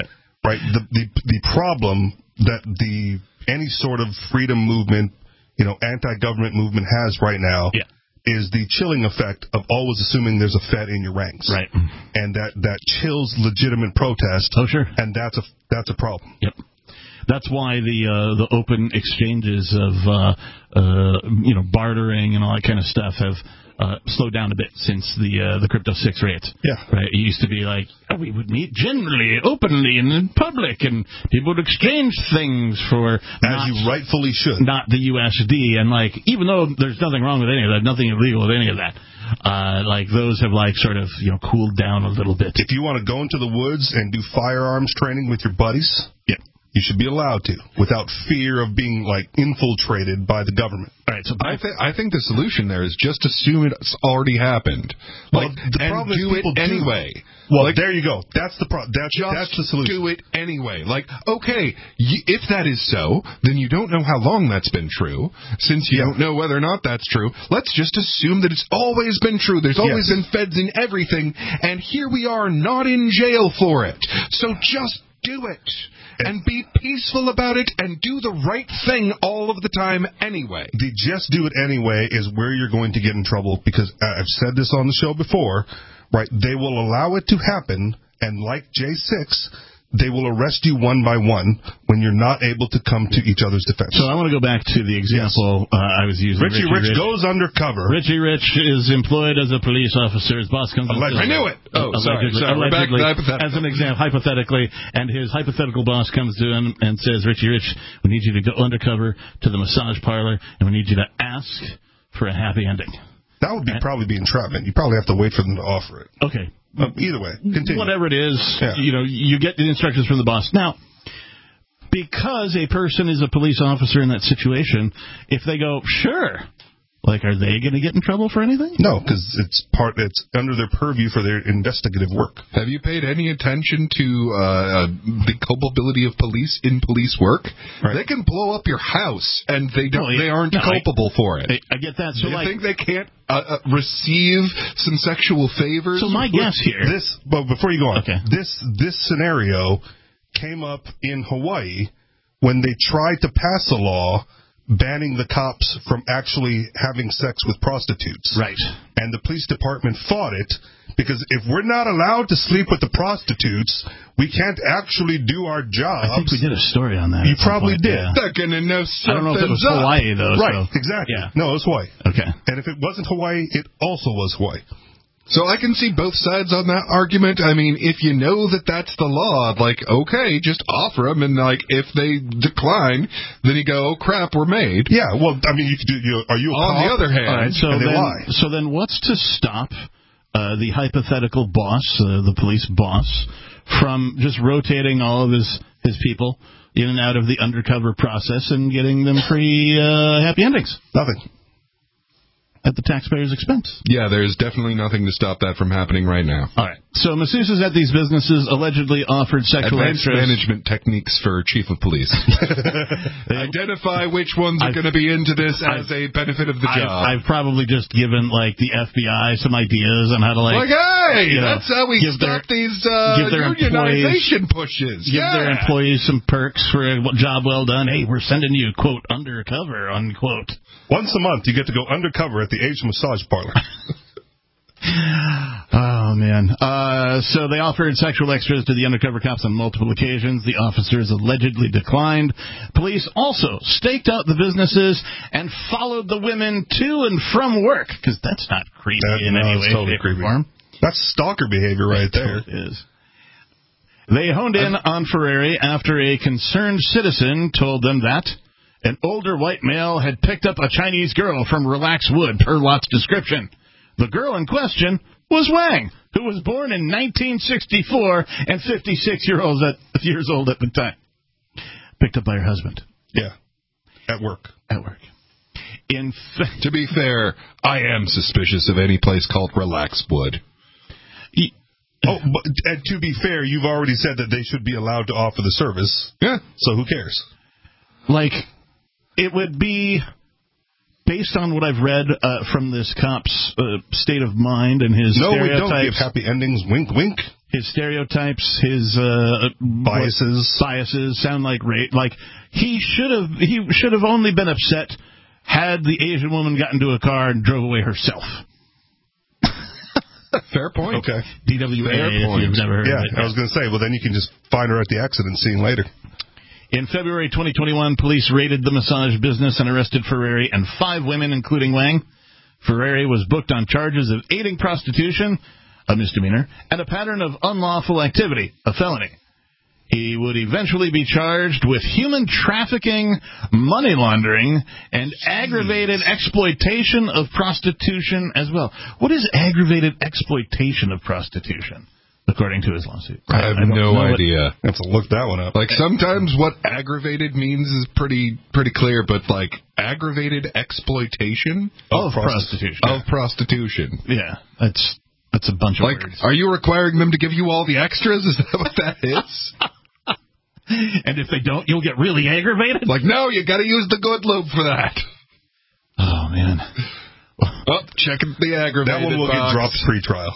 right? The, the the problem that the any sort of freedom movement, you know, anti-government movement has right now yeah. is the chilling effect of always assuming there's a Fed in your ranks, right? And that, that chills legitimate protest. Oh, sure. And that's a that's a problem. Yep. That's why the uh, the open exchanges of uh, uh, you know bartering and all that kind of stuff have uh, slowed down a bit since the uh, the crypto six raids. Yeah, right. It used to be like oh, we would meet generally, openly, and in public, and people would exchange things for as not, you rightfully should, not the U S D. And like even though there's nothing wrong with any of that, nothing illegal with any of that. Uh, like those have like sort of you know cooled down a little bit. If you want to go into the woods and do firearms training with your buddies, yeah. you should be allowed to, without fear of being, like, infiltrated by the government. All right, so I, th- I think the solution there is just assume it's already happened. Like, well, the and problem do is people it anyway. Do. Well, like, there you go. That's the pro- that's, just that's the solution. do it anyway. Like, okay, y- if that is so, then you don't know how long that's been true. Since you yeah. don't know whether or not that's true, let's just assume that it's always been true. There's always yes. been feds in everything, and here we are not in jail for it. So just do it. And be peaceful about it and do the right thing all of the time anyway. The just do it anyway is where you're going to get in trouble because I've said this on the show before, right? They will allow it to happen, and like J six, they will arrest you one by one when you're not able to come to each other's defense. So I want to go back to the example yes. uh, I was using. Richie, Richie Rich, Rich goes undercover. Richie Rich is employed as a police officer. His boss comes. Allegedly. I knew it. Oh, allegedly, sorry. sorry. Allegedly, We're back to as an example, hypothetically, and his hypothetical boss comes to him and says, "Richie Rich, we need you to go undercover to the massage parlor, and we need you to ask for a happy ending." That would be and, probably be entrapment. You probably have to wait for them to offer it. Okay. Uh, either way, continue. Whatever it is, yeah. you know, you get the instructions from the boss. Now, because a person is a police officer in that situation, if they go, sure, like, are they going to get in trouble for anything? No, because it's part. It's under their purview for their investigative work. Have you paid any attention to uh, the culpability of police in police work? Right. They can blow up your house, and they don't. No, they aren't no, culpable I, for it. I, I get that. So, they like, think they can't uh, uh, receive some sexual favors. So my guess here, this. But before you go on, okay. this this scenario came up in Hawaii when they tried to pass a law banning the cops from actually having sex with prostitutes. Right. And the police department fought it because if we're not allowed to sleep with the prostitutes, we can't actually do our jobs. I think we did a story on that. You probably point, did. Yeah. They're gonna know I don't know if it was up. Hawaii, though. Right, so. exactly. Yeah. No, it was Hawaii. Okay. And if it wasn't Hawaii, it also was Hawaii. So I can see both sides on that argument. I mean, if you know that that's the law, like, okay, just offer them, and, like, if they decline, then you go, oh, crap, we're made. Yeah, well, I mean, you could do, you, are you a On cop? the other hand, All right, so and they then, lie. So then what's to stop uh, the hypothetical boss, uh, the police boss, from just rotating all of his, his people in and out of the undercover process and getting them free uh, happy endings? Nothing. At the taxpayer's expense. Yeah, there's definitely nothing to stop that from happening right now. All right. So masseuses at these businesses allegedly offered sexual Advanced interest. management techniques for chief of police. Identify which ones are going to be into this as I've, a benefit of the job. I've, I've probably just given, like, the F B I some ideas on how to, like... Like, hey, you know, that's how we stop their, these uh, give their unionization pushes. Give yeah. their employees some perks for a job well done. Hey, we're sending you, quote, undercover, unquote. Once a month, you get to go undercover at the Asian massage parlor. Oh, man. Uh, so they offered sexual extras to the undercover cops on multiple occasions. The officers allegedly declined. Police also staked out the businesses and followed the women to and from work, because that's not creepy that, in no, any way, totally shape, or creepy. form. That's stalker behavior right there. It is. They honed in on Ferrari after a concerned citizen told them that an older white male had picked up a Chinese girl from Relax Wood, per Lott's description. The girl in question was Wang, who was born in nineteen sixty-four and fifty-six year old at, years old at the time. Picked up by her husband. Yeah. At work. At work. In fa- to be fair, I am suspicious of any place called Relax Wood. E- oh, but and to be fair, you've already said that they should be allowed to offer the service. Yeah. So who cares? Like, it would be, based on what I've read uh, from this cop's uh, state of mind and his no, stereotypes. No, we don't give happy endings. Wink, wink. His stereotypes, his uh, biases, biases sound like rape. Like he should have, he should have only been upset had the Asian woman got into a car and drove away herself. Fair point. Okay. D W A, Fair if point. you've never heard yeah, of it. I was going to say, well, then you can just find her at the accident scene later. In February twenty twenty-one, police raided the massage business and arrested Ferrari and five women, including Wang. Ferrari was booked on charges of aiding prostitution, a misdemeanor, and a pattern of unlawful activity, a felony. He would eventually be charged with human trafficking, money laundering, and Jeez. aggravated exploitation of prostitution as well. What is aggravated exploitation of prostitution, according to his lawsuit? I have I no idea. I have to look that one up. Like, sometimes what aggravated means is pretty pretty clear, but, like, aggravated exploitation? Of, of prostitution. Of prostitution. Yeah, that's... That's a bunch of like, words. Are you requiring them to give you all the extras? Is that what that is? And if they don't, you'll get really aggravated? Like, no, you got to use the good lube for that. Oh, man. Oh, checking the aggravated That one will box. get dropped pre-trial.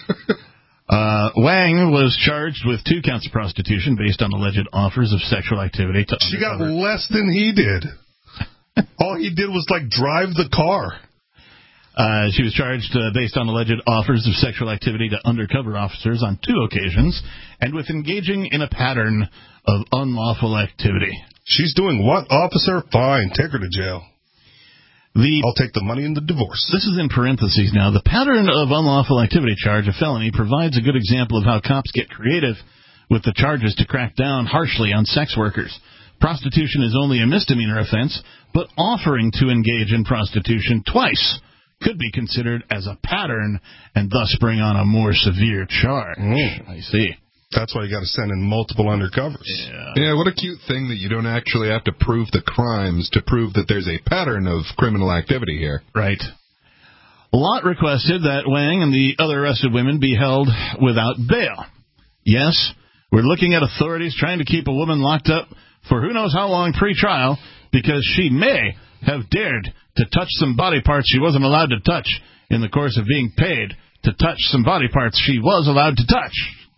uh, Wang was charged with two counts of prostitution based on alleged offers of sexual activity. To she got less than he did. All he did was, like, drive the car. Uh, she was charged uh, based on alleged offers of sexual activity to undercover officers on two occasions and with engaging in a pattern of unlawful activity. She's doing what, officer? Fine, take her to jail. The, I'll take the money and the divorce. This is in parentheses now. The pattern of unlawful activity charge, a felony, provides a good example of how cops get creative with the charges to crack down harshly on sex workers. Prostitution is only a misdemeanor offense, but offering to engage in prostitution twice could be considered as a pattern and thus bring on a more severe charge. Mm. I see. That's why you got to send in multiple undercovers. Yeah. yeah, what a cute thing that you don't actually have to prove the crimes to prove that there's a pattern of criminal activity here. Right. Lott requested that Wang and the other arrested women be held without bail. Yes, we're looking at authorities trying to keep a woman locked up for who knows how long pre-trial because she may have dared to touch some body parts she wasn't allowed to touch in the course of being paid to touch some body parts she was allowed to touch.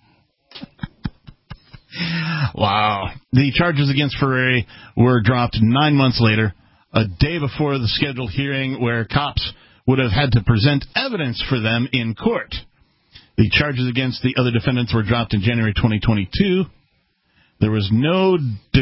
Wow. The charges against Ferrari were dropped nine months later, a day before the scheduled hearing where cops would have had to present evidence for them in court. The charges against the other defendants were dropped in January twenty twenty-two. There was no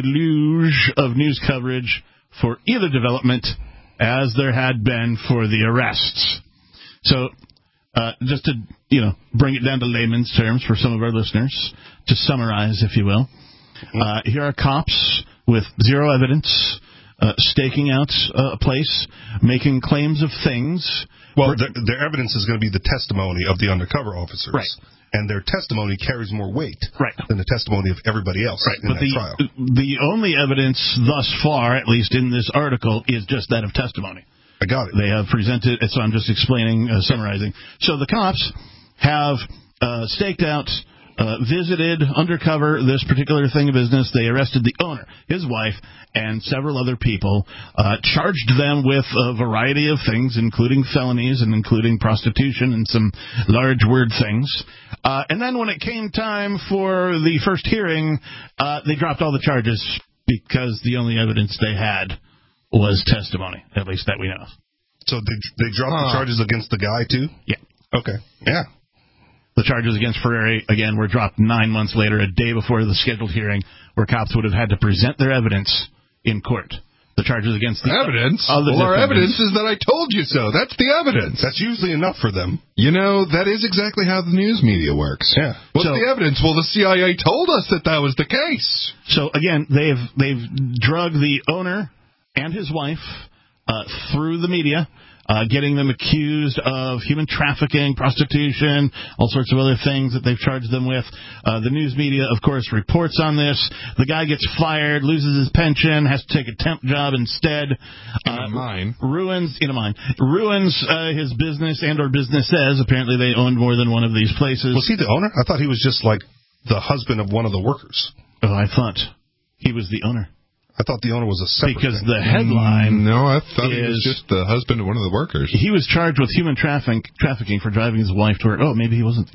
deluge of news coverage for either development as there had been for the arrests. So, uh, just to, you know, bring it down to layman's terms for some of our listeners, to summarize, if you will, uh, here are cops with zero evidence, uh, staking out uh, a place, making claims of things. Well, their, their evidence is going to be the testimony of the undercover officers. Right. And their testimony carries more weight right. than the testimony of everybody else right. in but that the, trial. The only evidence thus far, at least in this article, is just that of testimony. I got it. They have presented, so I'm just explaining, uh, summarizing. So the cops have uh, staked out, uh, visited undercover this particular thing of business. They arrested the owner, his wife, and several other people, uh, charged them with a variety of things, including felonies and including prostitution and some large word things. Uh, and then when it came time for the first hearing, uh, they dropped all the charges because the only evidence they had was testimony, at least that we know. So they, they dropped huh. the charges against the guy, too? Yeah. Okay. Yeah. The charges against Ferrari, again, were dropped nine months later, a day before the scheduled hearing, where cops would have had to present their evidence in court. The charges against the evidence. Other well, our evidence is that I told you so. That's the evidence. That's usually enough for them. You know, that is exactly how the news media works. Yeah. What's so, the evidence? Well, the C I A told us that that was the case. So again, they've they've drugged the owner and his wife uh, through the media. Uh, getting them accused of human trafficking, prostitution, all sorts of other things that they've charged them with. Uh, the news media, of course, reports on this. The guy gets fired, loses his pension, has to take a temp job instead. In a uh, mine. Ruins, in a mine. Ruins uh, his business and or businesses. Apparently they owned more than one of these places. Was he the owner? I thought he was just like the husband of one of the workers. Oh, I thought he was the owner. I thought the owner was a separate Because thing. the headline No, I thought is, he was just the husband of one of the workers. He was charged with human traffic, trafficking for driving his wife to work. Oh, maybe he wasn't the owner.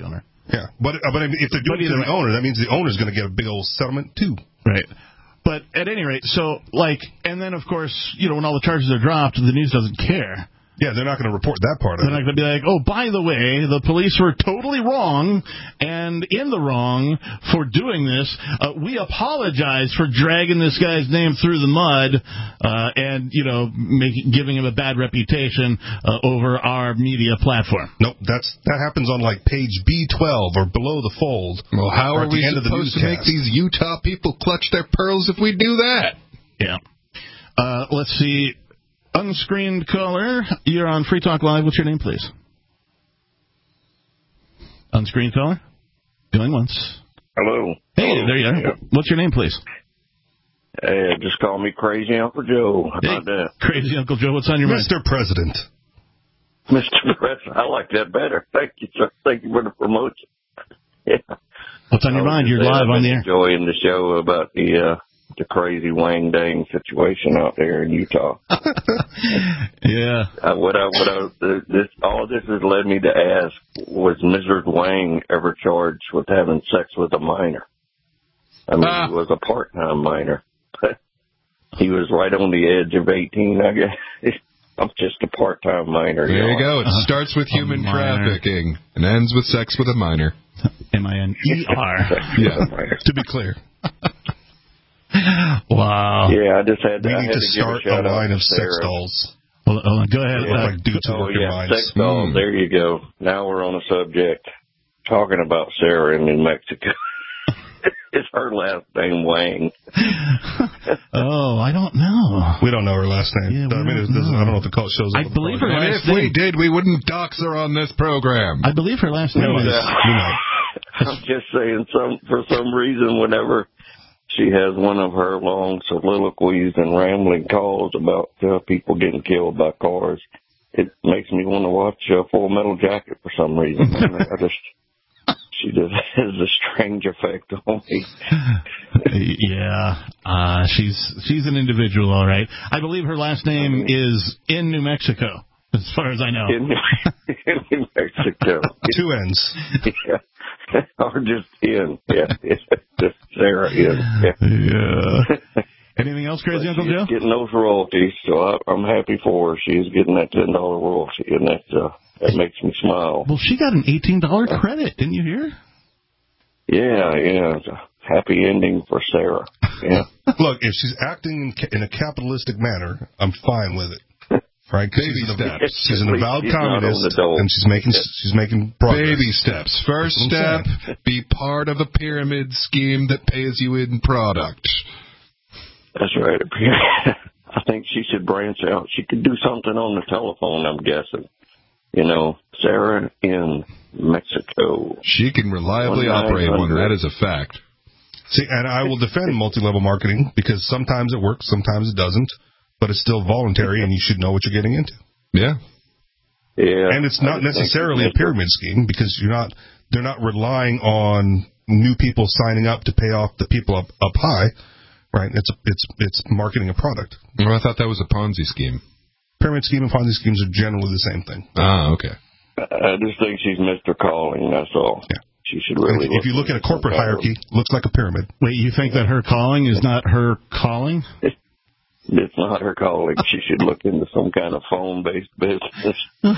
Yeah, but but if they're doing it to the owner, that means the owner's going to get a big old settlement too. Right. But at any rate, so, like, and then, of course, you know, when all the charges are dropped, the news doesn't care. Yeah, they're not going to report that part of they're it. They're not going to be like, oh, by the way, the police were totally wrong and in the wrong for doing this. Uh, we apologize for dragging this guy's name through the mud uh, and, you know, making, giving him a bad reputation uh, over our media platform. Nope, that's that happens on, like, page B twelve or below the fold. Well, how are we supposed to make these Utah people clutch their pearls if we do that? Yeah. Uh, let's see. Unscreened caller, you're on Free Talk Live. What's your name, please? Unscreened caller? Going once. Hello. Hey, Hello. there you are. Yeah. What's your name, please? Hey, just call me Crazy Uncle Joe. How hey, about that? Crazy Uncle Joe, what's on your Mister mind? Mister President. Mister President, I like that better. Thank you, sir. Thank you for the promotion. Yeah. What's on your mind? You're saying, live I've on the been air. Enjoying the show about the uh, the crazy Wang Dang situation out there in Utah. yeah. Uh, what I what I this all this has led me to ask: was Missus Wang ever charged with having sex with a minor? I mean, ah. he was a part-time minor. He was right on the edge of eighteen, I guess. I'm just a part-time minor. There you you know? go. It uh, starts with human trafficking and ends with sex with a minor. M I N E R. Yeah, to be clear. Wow. Yeah, I just had to, we I need had to, to start give a, a line of Sarah. sex dolls. Well, oh, go ahead. Yeah, uh, like dudes who oh, work yeah, in mines. Sex dolls. Mm. There you go. Now we're on a subject talking about Sarah in New Mexico. Is her last name Wang? Oh, I don't know. We don't know her last name. Yeah, I mean, don't I don't know if the call shows up. I believe her last if name. we did, we wouldn't dox her on this program. I believe her last name no, is... No. I'm just saying, some for some reason, whenever she has one of her long soliloquies and rambling calls about uh, people getting killed by cars, it makes me want to watch uh, Full Metal Jacket for some reason. I, mean, I just... She just has a strange effect on me. Yeah, uh, she's she's an individual, all right. I believe her last name I mean, is in New Mexico, as far as I know. In, in New Mexico. Two N's. Yeah. Or just in. Yeah. Just Sarah in. Yeah. yeah. Anything else, Crazy but Uncle she's Joe? Getting those royalties, so I, I'm happy for her. She's getting that ten dollar royalty, and that's uh, that makes me smile. Well, she got an eighteen dollar credit, didn't you hear? Yeah, yeah. It's a happy ending for Sarah. Yeah. Look, if she's acting in, in a capitalistic manner, I'm fine with it. Right? Baby she's steps. An, she's an avowed she's communist, and she's making she's making progress. Baby steps. First step, be part of a pyramid scheme that pays you in product. That's right. I think she should branch out. She could do something on the telephone, I'm guessing. You know, Sarah in Mexico. She can reliably operate one. That is a fact. See, and I will defend multi-level marketing because sometimes it works, sometimes it doesn't, but it's still voluntary and you should know what you're getting into. Yeah. Yeah. And it's not necessarily a pyramid scheme because you're not, they're not relying on new people signing up to pay off the people up, up high. Right, it's it's it's marketing a product. Well, I thought that was a Ponzi scheme. Pyramid scheme and Ponzi schemes are generally the same thing. Ah, okay. I just think she's Mister Calling. That's all. Yeah, she should really. If you look at a corporate hierarchy, looks like a pyramid. Wait, you think that her calling is not her calling? It's not her calling. She should look into some kind of phone-based business.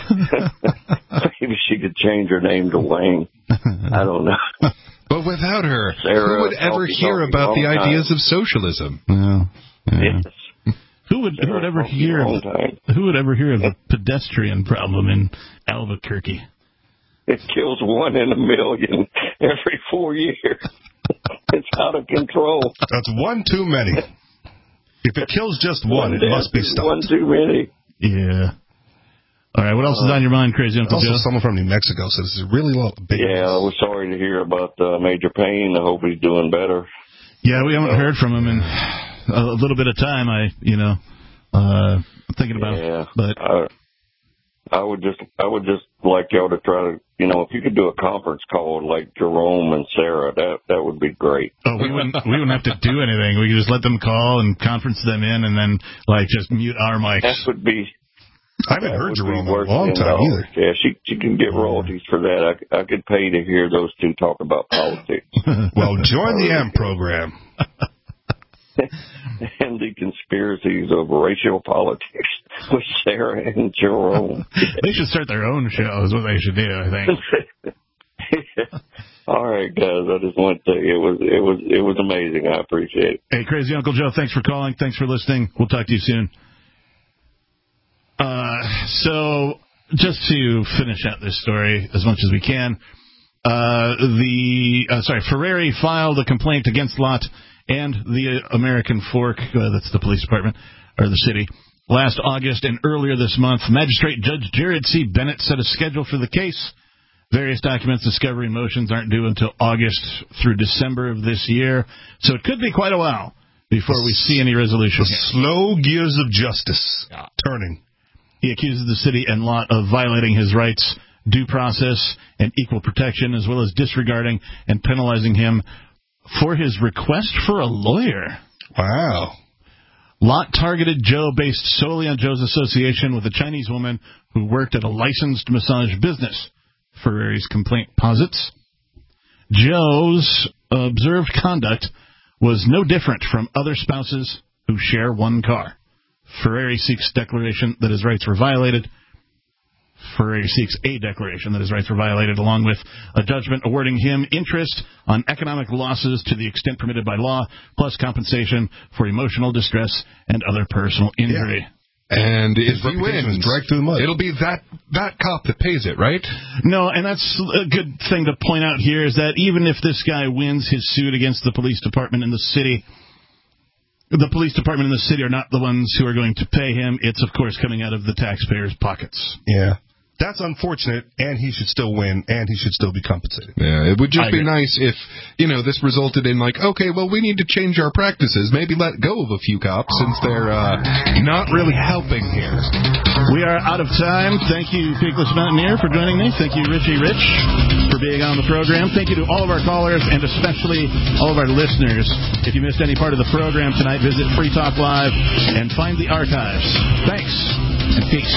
Maybe she could change her name to Wang. I don't know. But without her, Sarah, who would ever talkie, hear talkie, about the time. ideas of socialism? Yeah. yeah. Yes. Who would who would ever hear of, who would ever hear of the pedestrian problem in Albuquerque? It kills one in a million every four years. It's out of control. That's one too many. If it kills just one, one it must be stopped. One too many. Yeah. All right, what else is on your mind, Crazy Uncle also, Joe? Someone from New Mexico says this is really low. Big yeah, I was sorry to hear about uh, Major Payne. I hope he's doing better. Yeah, we haven't heard from him in a little bit of time. I, you know, uh, thinking about yeah, it. But I, I would just, I would just like y'all to try to, you know, if you could do a conference call like Jerome and Sarah, that that would be great. Oh, we wouldn't, we wouldn't have to do anything. We could just let them call and conference them in, and then like just mute our mics. That would be. I haven't heard Jerome in a long time either. Yeah, she she can get royalties for that. I, I could pay to hear those two talk about politics. Well, join the M program. And the conspiracies of racial politics with Sarah and Jerome. They should start their own show is what they should do, I think. All right, guys. I just want to tell you, it was it was it was amazing. I appreciate it. Hey, Crazy Uncle Joe, thanks for calling. Thanks for listening. We'll talk to you soon. Uh, so, just to finish out this story as much as we can, uh, the uh, sorry, Ferrari filed a complaint against Lott and the American Fork, uh, that's the police department, or the city, last August and earlier this month. Magistrate Judge Jared C. Bennett set a schedule for the case. Various documents, discovery motions aren't due until August through December of this year, so it could be quite a while before we see any resolution. The slow gears of justice yeah. turning. He accuses the city and Lott of violating his rights, due process, and equal protection, as well as disregarding and penalizing him for his request for a lawyer. Wow. Lott targeted Joe based solely on Joe's association with a Chinese woman who worked at a licensed massage business. Ferrari's complaint posits. Joe's observed conduct was no different from other spouses who share one car. Ferrari seeks declaration that his rights were violated. Ferrari seeks a declaration that his rights were violated, along with a judgment awarding him interest on economic losses to the extent permitted by law, plus compensation for emotional distress and other personal injury. Yeah. And if he wins, it'll be that, that cop that pays it, right? No, and that's a good thing to point out here, is that even if this guy wins his suit against the police department in the city, the police department in the city are not the ones who are going to pay him. It's, of course, coming out of the taxpayers' pockets. Yeah. That's unfortunate, and he should still win, and he should still be compensated. Yeah, it would just I be agree. nice if, you know, this resulted in, like, okay, well, we need to change our practices. Maybe let go of a few cops since they're uh, not really helping here. We are out of time. Thank you, Peakless Mountaineer, for joining me. Thank you, Richie Rich, for being on the program. Thank you to all of our callers, and especially all of our listeners. If you missed any part of the program tonight, visit Free Talk Live and find the archives. Thanks, and peace.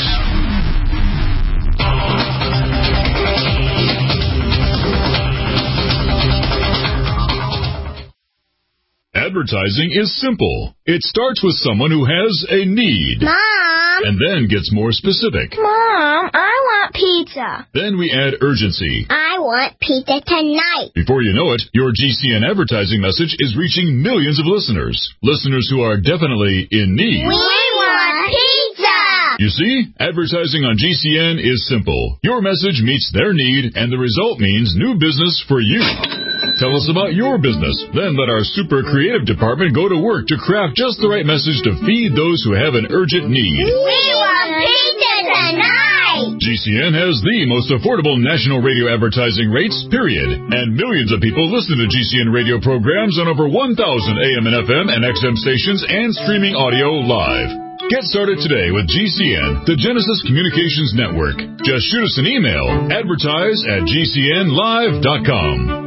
Advertising is simple. It starts with someone who has a need. Mom! And then gets more specific. Mom, I want pizza. Then we add urgency. I want pizza tonight. Before you know it, your G C N advertising message is reaching millions of listeners. Listeners who are definitely in need. We want pizza! You see, advertising on G C N is simple. Your message meets their need, and the result means new business for you. Tell us about your business. Then let our super creative department go to work to craft just the right message to feed those who have an urgent need. We want pizza tonight! G C N has the most affordable national radio advertising rates, period. And millions of people listen to G C N radio programs on over one thousand A M and F M and X M stations and streaming audio live. Get started today with G C N, the Genesis Communications Network. Just shoot us an email, advertise at G C N live dot com.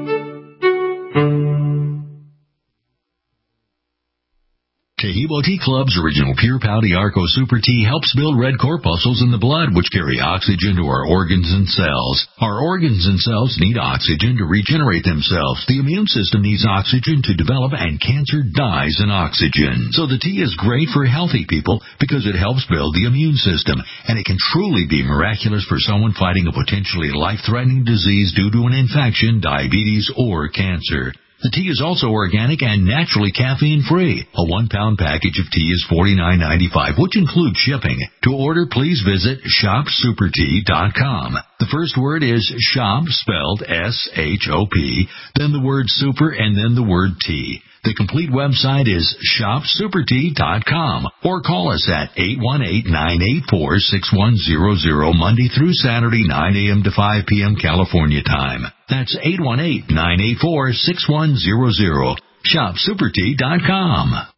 Taheebo Tea Club's original Pure Pouty Arco Super Tea helps build red corpuscles in the blood, which carry oxygen to our organs and cells. Our organs and cells need oxygen to regenerate themselves. The immune system needs oxygen to develop, and cancer dies in oxygen. So the tea is great for healthy people because it helps build the immune system, and it can truly be miraculous for someone fighting a potentially life-threatening disease due to an infection, diabetes, or cancer. The tea is also organic and naturally caffeine-free. A one-pound package of tea is forty-nine ninety-five, which includes shipping. To order, please visit shop super tea dot com. The first word is shop, spelled S H O P, then the word super, and then the word tea. The complete website is shop super tea dot com, or call us at eight one eight, nine eight four, six one zero zero Monday through Saturday, nine a.m. to five p.m. California time. That's eight one eight, nine eight four, six one zero zero. shop super tea dot com.